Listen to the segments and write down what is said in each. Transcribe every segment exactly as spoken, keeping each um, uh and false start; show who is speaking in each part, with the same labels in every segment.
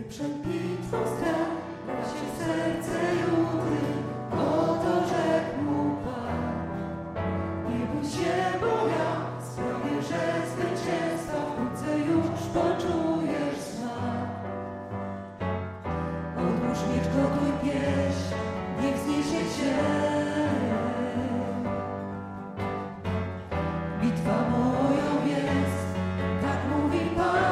Speaker 1: przed bitwą strach, się serce Judy, oto rzekł mu Pan. Nie bój się, bo ja sprawię, że zwycięstwa wkrótce już poczujesz smak. Odłóż miecz, gotuj pieśń, niech wzniesie się. Bitwa moją jest, tak mówi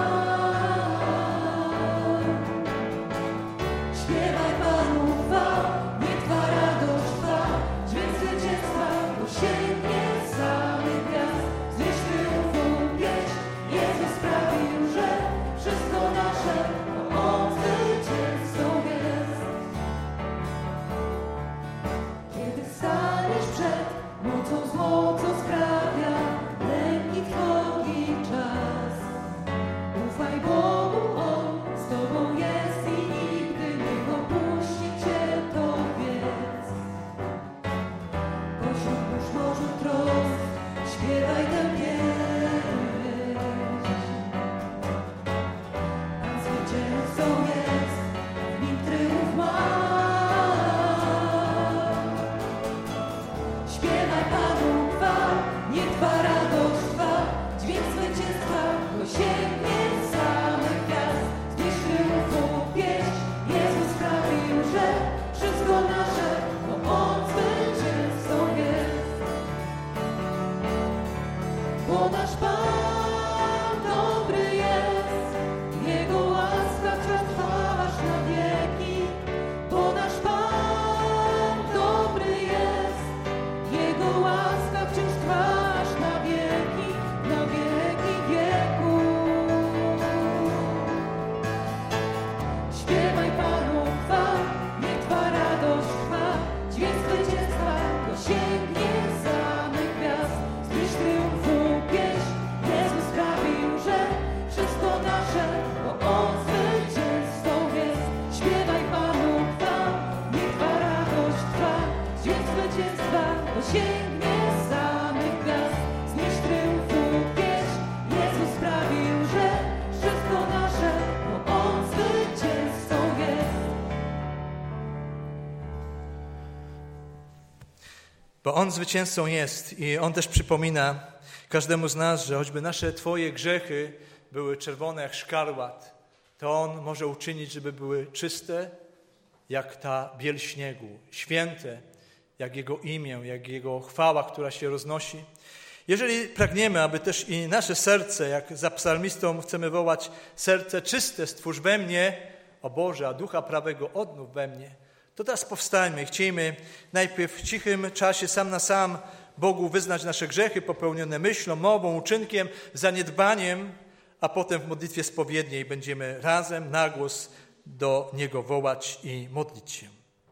Speaker 1: Pan. Śpiewaj Panu chwał, niech Twa radość trwa, dźwięk zwycięstwa dosięgnie samych gwiazd. Znieś triumfu pieśń, Jezus sprawił, że wszystko nasze, bo On zwycięzcą jest. Kiedy staniesz przed mocą z mocą sprawia lęki, trwogi czas. Ufaj Bogu, On z Tobą jest i nigdy nie opuści Cię, to wiedz. Pośród burz morzu trosk śpiewaj tę pieśń. Pan zwycięzcą jest, w Nim triumf ma. Śpiewaj Panu chwał, niech Twa radość trwa, dźwięk zwycięstwa dosięgnie samych gwiazd. Znieś triumfu pieśń, Jezus sprawił, że wszystko nasze, bo On zwycięzcą jest. Bo nasz Pan dobry jest, Jego łaska wciąż trwa aż na wieki. Bo nasz Pan dobry jest, Jego łaska wciąż trwa aż na wieki, na wieki wieków. Śpiewaj Panu chwał, niech Twa radość trwa, dźwięk zwycięstwa dosięgnie samych gwiazd. Znieś triumfu pieśń, Jezus sprawił, że wszystko nasze, bo On zwycięzcą jest. Śpiewaj Panu chwał, niech Twa radość trwa, dźwięk zwycięstwa dosięgnie samych gwiazd. Znieś triumfu pieśń, Jezus sprawił, że wszystko nasze, bo On zwycięzcą jest.
Speaker 2: Bo On zwycięzcą jest i On też przypomina każdemu z nas, że choćby nasze Twoje grzechy były czerwone jak szkarłat, to On może uczynić, żeby były czyste jak ta biel śniegu, święte jak Jego imię, jak Jego chwała, która się roznosi. Jeżeli pragniemy, aby też i nasze serce, jak za psalmistą chcemy wołać, serce czyste stwórz we mnie, o Boże, a ducha prawego odnów we mnie, to teraz powstańmy. Chciejmy najpierw w cichym czasie sam na sam Bogu wyznać nasze grzechy popełnione myślą, mową, uczynkiem, zaniedbaniem, a potem w modlitwie spowiedniej będziemy razem na głos do Niego wołać i modlić się.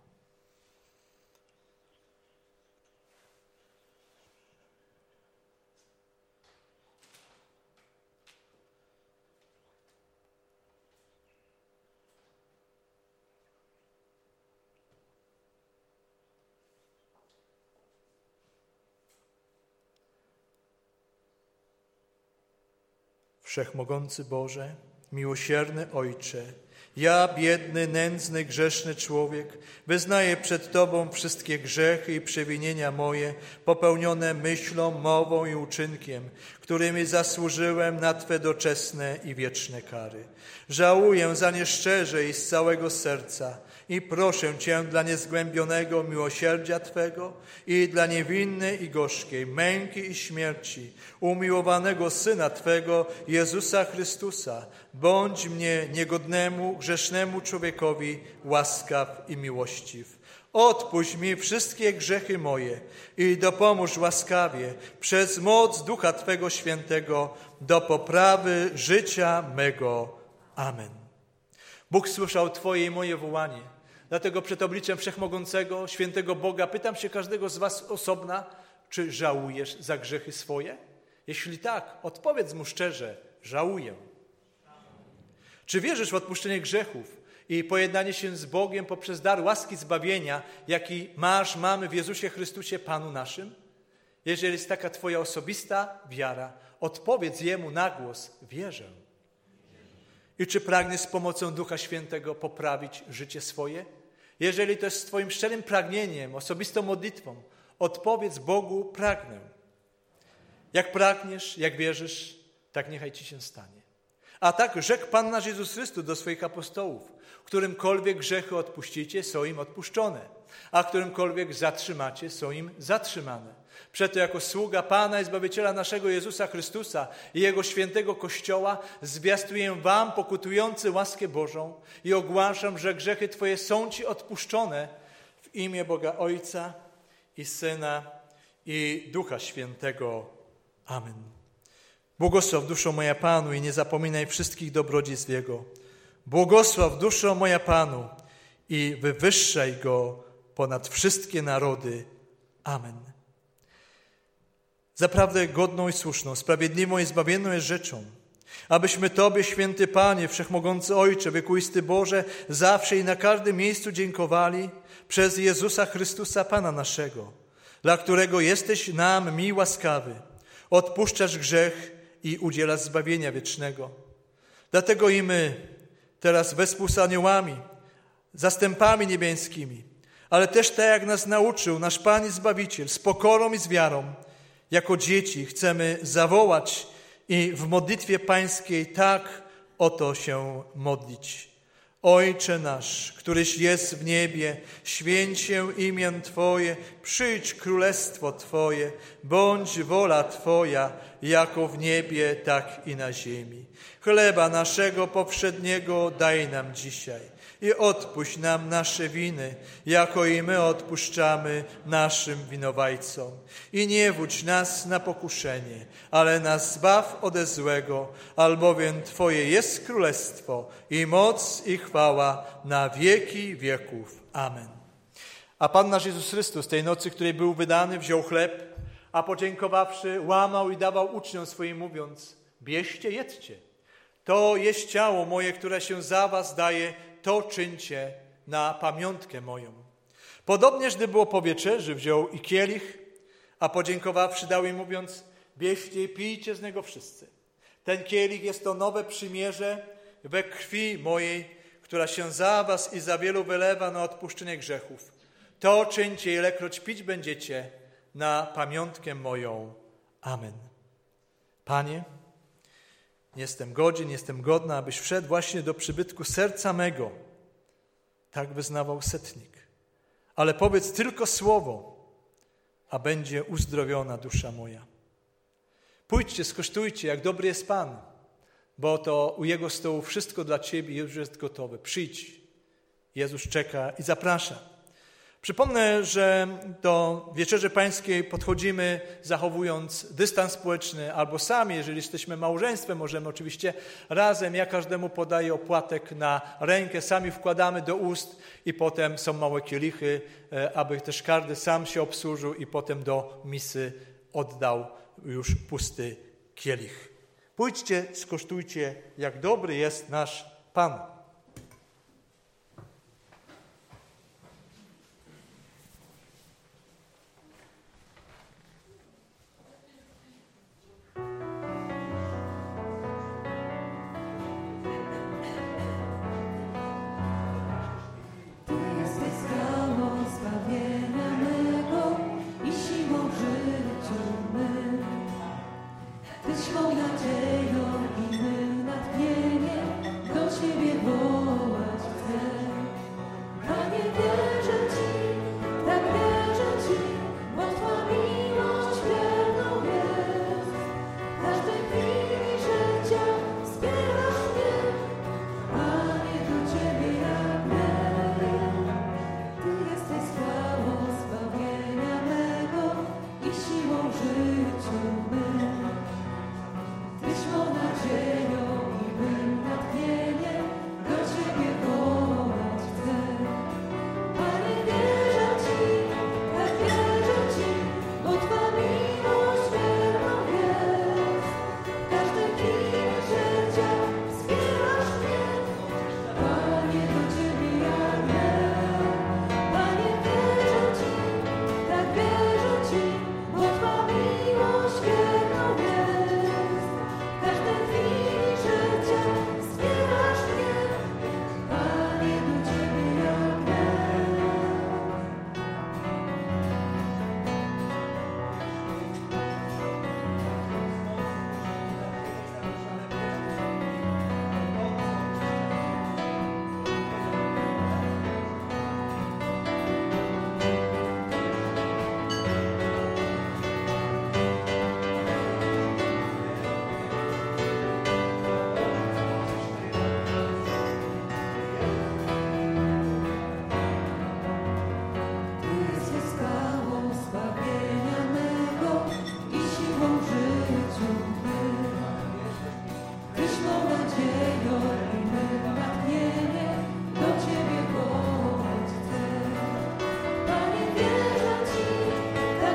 Speaker 2: Wszechmogący Boże, miłosierny Ojcze, ja, biedny, nędzny, grzeszny człowiek, wyznaję przed Tobą wszystkie grzechy i przewinienia moje, popełnione myślą, mową i uczynkiem, którymi zasłużyłem na Twe doczesne i wieczne kary. Żałuję za nie szczerze i z całego serca i proszę Cię dla niezgłębionego miłosierdzia Twego i dla niewinnej i gorzkiej męki i śmierci umiłowanego Syna Twego, Jezusa Chrystusa, bądź mnie niegodnemu, grzesznemu człowiekowi łaskaw i miłościw. Odpuść mi wszystkie grzechy moje i dopomóż łaskawie przez moc Ducha Twego Świętego do poprawy życia mego. Amen. Bóg słyszał Twoje i moje wołanie. Dlatego przed obliczem Wszechmogącego, Świętego Boga pytam się każdego z was osobna, czy żałujesz za grzechy swoje? Jeśli tak, odpowiedz mu szczerze, żałuję. Czy wierzysz w odpuszczenie grzechów i pojednanie się z Bogiem poprzez dar łaski zbawienia, jaki masz, mamy w Jezusie Chrystusie, Panu naszym? Jeżeli jest taka Twoja osobista wiara, odpowiedz Jemu na głos, wierzę. I czy pragniesz z pomocą Ducha Świętego poprawić życie swoje? Jeżeli to jest twoim szczerym pragnieniem, osobistą modlitwą, odpowiedz Bogu: pragnę. Jak pragniesz, jak wierzysz, tak niechaj ci się stanie. A tak rzekł Pan nasz Jezus Chrystus do swoich apostołów: którymkolwiek grzechy odpuścicie, są im odpuszczone, a którymkolwiek zatrzymacie, są im zatrzymane. Przeto jako sługa Pana i Zbawiciela naszego Jezusa Chrystusa i Jego świętego Kościoła zwiastuję wam, pokutujący, łaskę Bożą i ogłaszam, że grzechy twoje są ci odpuszczone w imię Boga Ojca i Syna i Ducha Świętego. Amen. Błogosław duszo moja Panu i nie zapominaj wszystkich dobrodziejstw Jego. Błogosław duszo moja Panu i wywyższaj Go ponad wszystkie narody. Amen. Zaprawdę godną i słuszną, sprawiedliwą i zbawienną jest rzeczą, abyśmy Tobie, święty Panie, wszechmogący Ojcze, wiekuisty Boże, zawsze i na każdym miejscu dziękowali przez Jezusa Chrystusa, Pana naszego, dla którego jesteś nam miły, łaskawy, odpuszczasz grzech i udzielasz zbawienia wiecznego. Dlatego i my teraz wespół z aniołami, zastępami niebieskimi, ale też tak jak nas nauczył nasz Pan i Zbawiciel, z pokorą i z wiarą, jako dzieci chcemy zawołać i w modlitwie pańskiej tak oto się modlić. Ojcze nasz, któryś jest w niebie, święć się imię Twoje, przyjdź królestwo Twoje, bądź wola Twoja, jako w niebie, tak i na ziemi. Chleba naszego powszedniego daj nam dzisiaj i odpuść nam nasze winy, jako i my odpuszczamy naszym winowajcom. I nie wódź nas na pokuszenie, ale nas zbaw ode złego, albowiem Twoje jest królestwo i moc i chwała na wieki wieków. Amen. A Pan nasz Jezus Chrystus tej nocy, której był wydany, wziął chleb, a podziękowawszy, łamał i dawał uczniom swoim, mówiąc: bierzcie, jedzcie. To jest ciało moje, które się za was daje, to czyńcie na pamiątkę moją. Podobnież, gdy było po wieczerzy, wziął i kielich, a podziękowawszy dał im, mówiąc: bierzcie i pijcie z niego wszyscy. Ten kielich jest to nowe przymierze we krwi mojej, która się za was i za wielu wylewa na odpuszczenie grzechów. To czyńcie, ilekroć pić będziecie, na pamiątkę moją. Amen. Panie, nie jestem godzien, nie jestem godna, abyś wszedł właśnie do przybytku serca mego. Tak wyznawał setnik. Ale powiedz tylko słowo, a będzie uzdrowiona dusza moja. Pójdźcie, skosztujcie, jak dobry jest Pan, bo to u Jego stołu wszystko dla ciebie już jest gotowe. Przyjdź. Jezus czeka i zaprasza. Przypomnę, że do Wieczerzy Pańskiej podchodzimy zachowując dystans społeczny albo sami, jeżeli jesteśmy małżeństwem, możemy oczywiście razem. Ja każdemu podaję opłatek na rękę, sami wkładamy do ust i potem są małe kielichy, aby też każdy sam się obsłużył i potem do misy oddał już pusty kielich. Pójdźcie, skosztujcie, jak dobry jest nasz Pan.
Speaker 1: Tyś mą nadzieją i mym natchnieniem, do Ciebie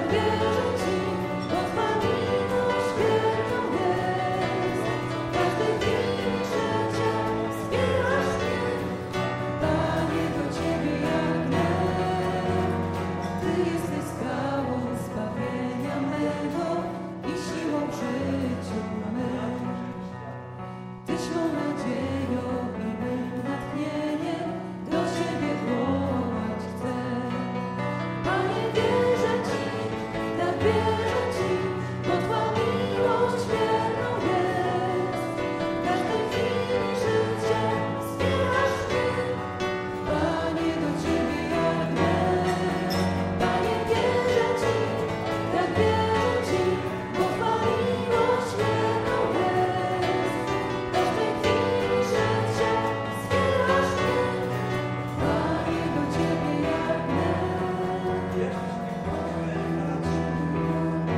Speaker 1: Thank you.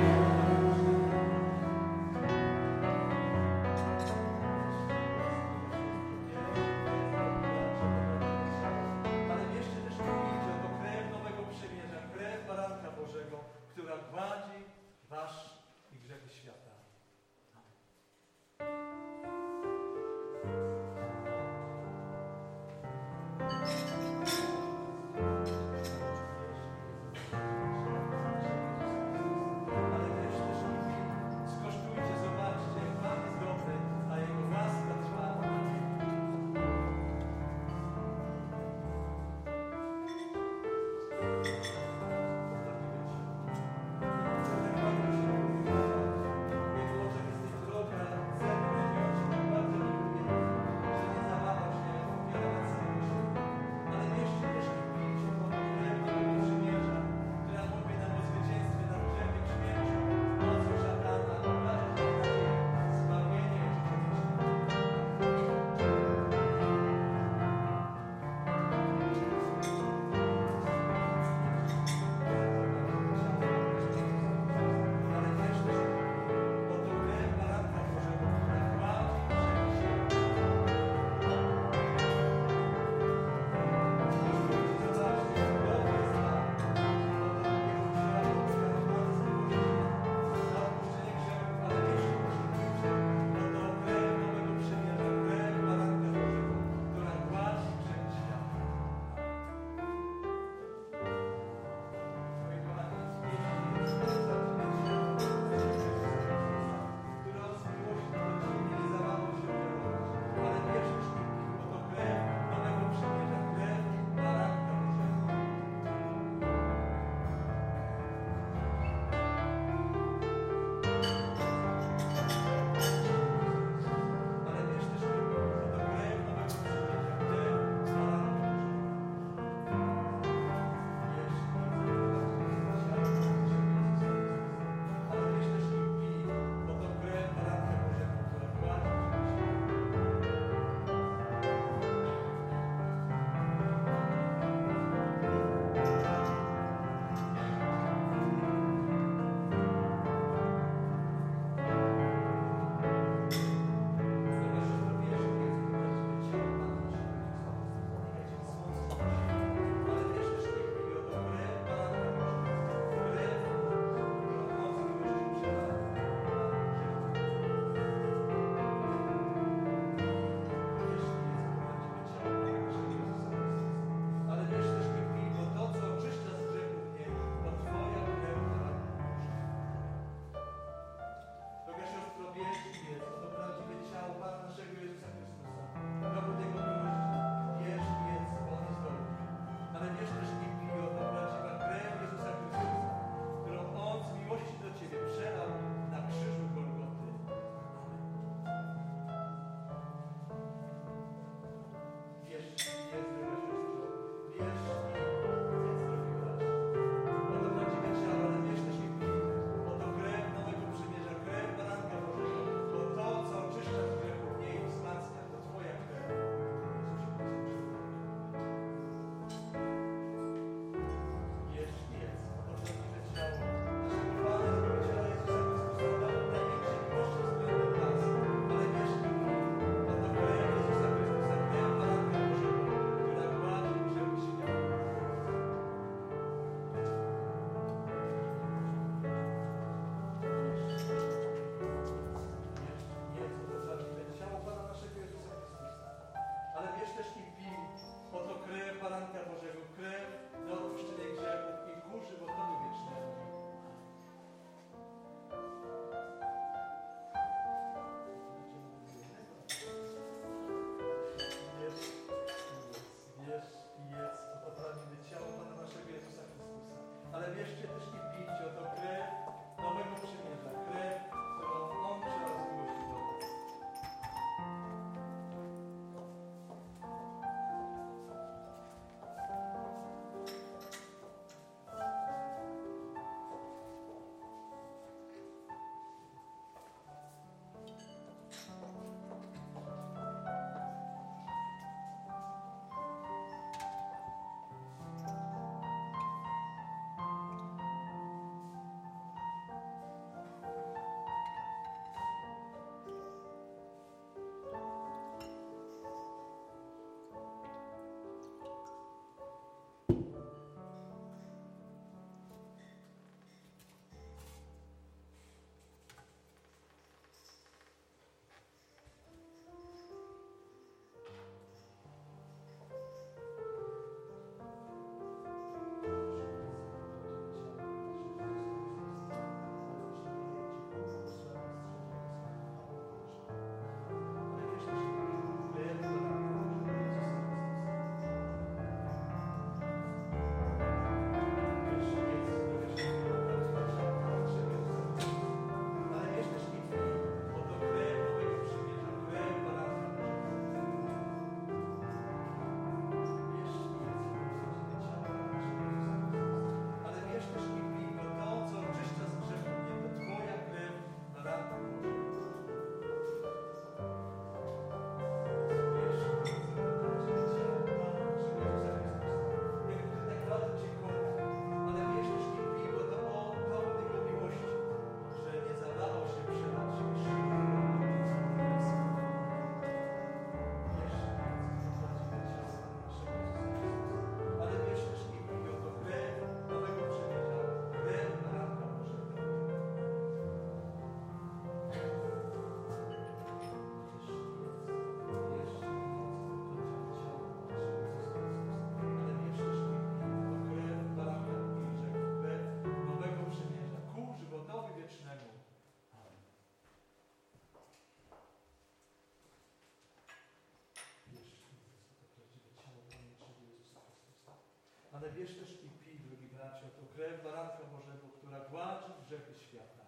Speaker 2: Ale wiesz też i pij, drogi bracie, to krew baranka Bożego, która gładzi grzechy świata.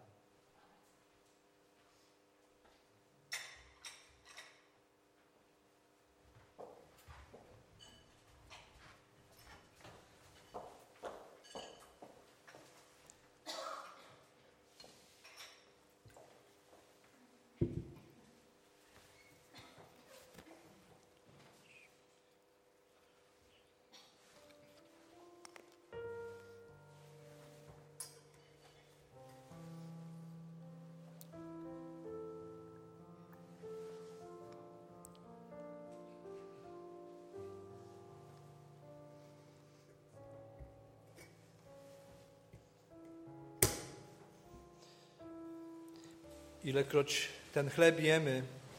Speaker 2: Ilekroć ten chleb jemy,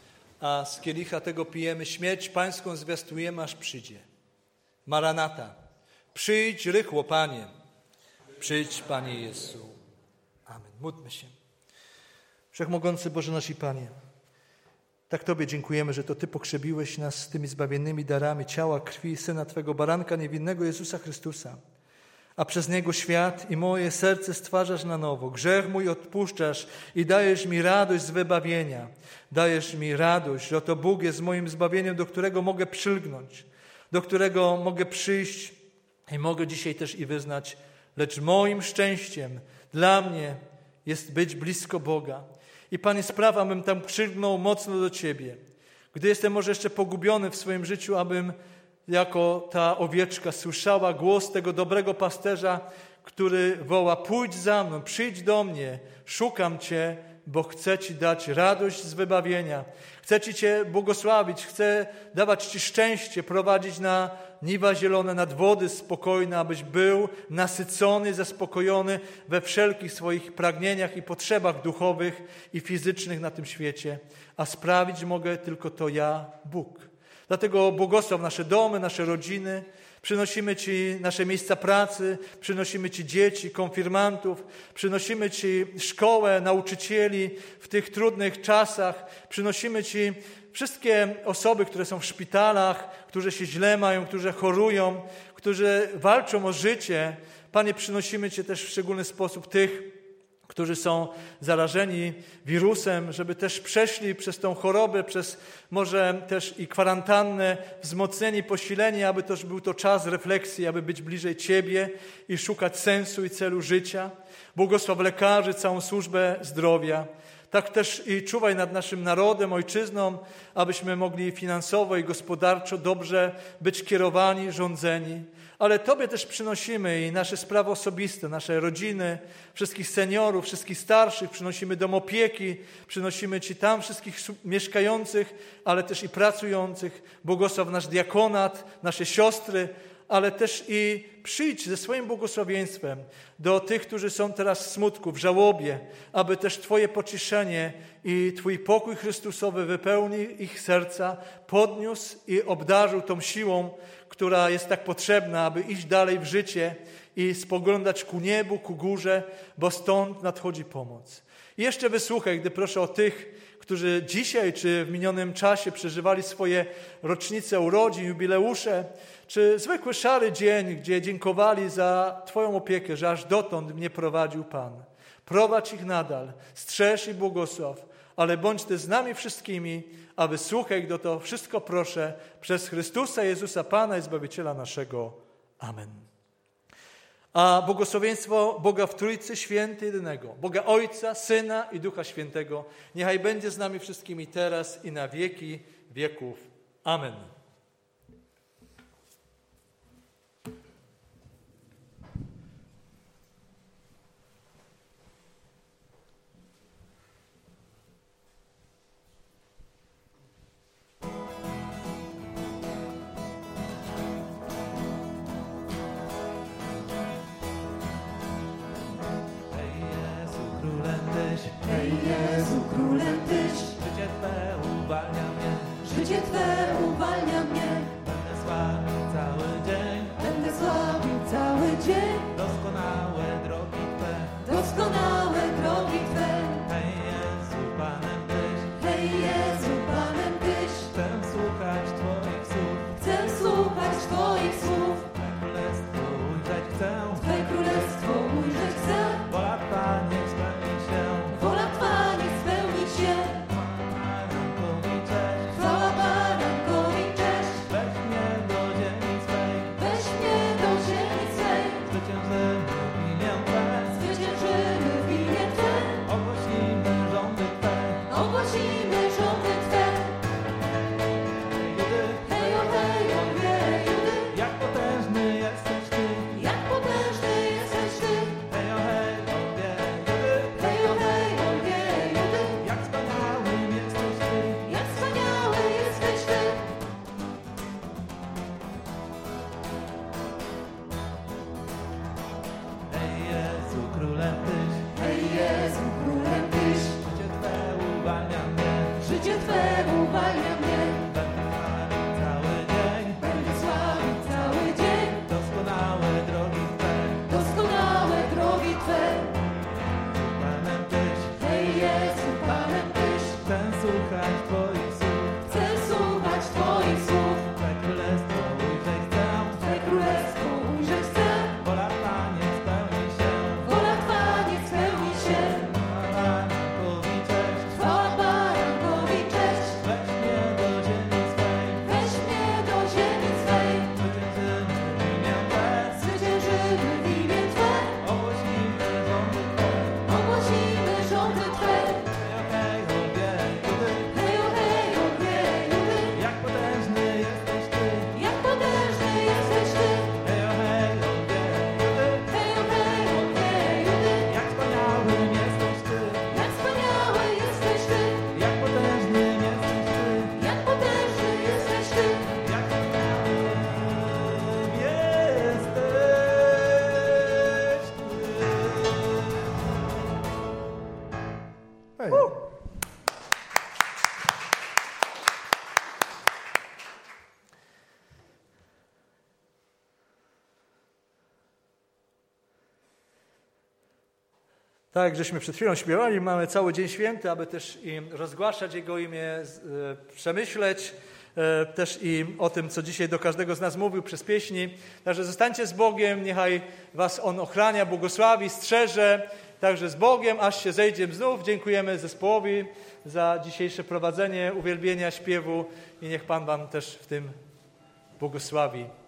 Speaker 2: a z kielicha tego pijemy, śmierć Pańską zwiastujemy, aż przyjdzie. Maranata, przyjdź rychło, Panie. Przyjdź, Panie Jezu. Amen. Módlmy się. Wszechmogący Boże nasz i Panie, tak Tobie dziękujemy, że to Ty pokrzebiłeś nas tymi zbawiennymi darami ciała, krwi i Syna Twego baranka niewinnego Jezusa Chrystusa. A przez Niego świat i moje serce stwarzasz na nowo. Grzech mój odpuszczasz i dajesz mi radość z wybawienia. Dajesz mi radość, że oto Bóg jest moim zbawieniem, do którego mogę przylgnąć, do którego mogę przyjść i mogę dzisiaj też i wyznać, lecz moim szczęściem dla mnie jest być blisko Boga. I Panie, spraw, abym tam przylgnął mocno do Ciebie. Gdy jestem może jeszcze pogubiony w swoim życiu, abym jako ta owieczka słyszała głos tego dobrego pasterza, który woła: pójdź za mną, przyjdź do mnie, szukam Cię, bo chcę Ci dać radość z wybawienia. Chcę Ci Cię błogosławić, chcę dawać Ci szczęście, prowadzić na niwa zielone, nad wody spokojne, abyś był nasycony, zaspokojony we wszelkich swoich pragnieniach i potrzebach duchowych i fizycznych na tym świecie. A sprawić mogę tylko to ja, Bóg. Dlatego błogosław nasze domy, nasze rodziny. Przynosimy Ci nasze miejsca pracy, przynosimy Ci dzieci, konfirmantów, przynosimy Ci szkołę, nauczycieli w tych trudnych czasach. Przynosimy Ci wszystkie osoby, które są w szpitalach, którzy się źle mają, którzy chorują, którzy walczą o życie. Panie, przynosimy Cię też w szczególny sposób tych, którzy są zarażeni wirusem, żeby też przeszli przez tą chorobę, przez może też i kwarantannę, wzmocnieni, posileni, aby też był to czas refleksji, aby być bliżej Ciebie i szukać sensu i celu życia. Błogosław lekarzy, całą służbę zdrowia. Tak też i czuwaj nad naszym narodem, ojczyzną, abyśmy mogli finansowo i gospodarczo dobrze być kierowani, rządzeni. Ale Tobie też przynosimy i nasze sprawy osobiste, nasze rodziny, wszystkich seniorów, wszystkich starszych, przynosimy dom opieki, przynosimy Ci tam wszystkich mieszkających, ale też i pracujących. Błogosław nasz diakonat, nasze siostry, ale też i przyjdź ze swoim błogosławieństwem do tych, którzy są teraz w smutku, w żałobie, aby też Twoje pocieszenie i Twój pokój Chrystusowy wypełnił ich serca, podniósł i obdarzył tą siłą, która jest tak potrzebna, aby iść dalej w życie i spoglądać ku niebu, ku górze, bo stąd nadchodzi pomoc. I jeszcze wysłuchaj, gdy proszę o tych, którzy dzisiaj czy w minionym czasie przeżywali swoje rocznice urodzin, jubileusze, czy zwykły szary dzień, gdzie dziękowali za Twoją opiekę, że aż dotąd mnie prowadził Pan. Prowadź ich nadal, strzeż i błogosław, ale bądź Ty z nami wszystkimi, a wysłuchaj, gdy to wszystko proszę przez Chrystusa Jezusa, Pana i Zbawiciela naszego. Amen. A błogosławieństwo Boga w Trójcy Świętej jedynego, Boga Ojca, Syna i Ducha Świętego, niechaj będzie z nami wszystkimi teraz i na wieki wieków. Amen.
Speaker 1: Hej Jezu, królem Tyś,
Speaker 3: Życie Twe uwalnia mnie,
Speaker 1: życie Twe uwalnia mnie.
Speaker 3: będę sławił cały dzień,
Speaker 1: Będę sławił cały dzień,
Speaker 3: doskonałe drogi Twe.
Speaker 1: doskonałe drogi Twe.
Speaker 3: Hej Jezu, Panem Tyś,
Speaker 1: Hej Jezu, Panem Tyś,
Speaker 3: chcę słuchać Twoich słów,
Speaker 1: chcę słuchać Twoich słów.
Speaker 3: Twe królestwo
Speaker 2: Hej. Tak, jak żeśmy przed chwilą śpiewali, mamy cały Dzień Święty, aby też i rozgłaszać Jego imię, e, przemyśleć e, też i o tym, co dzisiaj do każdego z nas mówił przez pieśni. Także zostańcie z Bogiem, niechaj was On ochrania, błogosławi, strzeże. Także z Bogiem, aż się zejdziemy znów. Dziękujemy zespołowi za dzisiejsze prowadzenie uwielbienia, śpiewu i niech Pan wam też w tym błogosławi.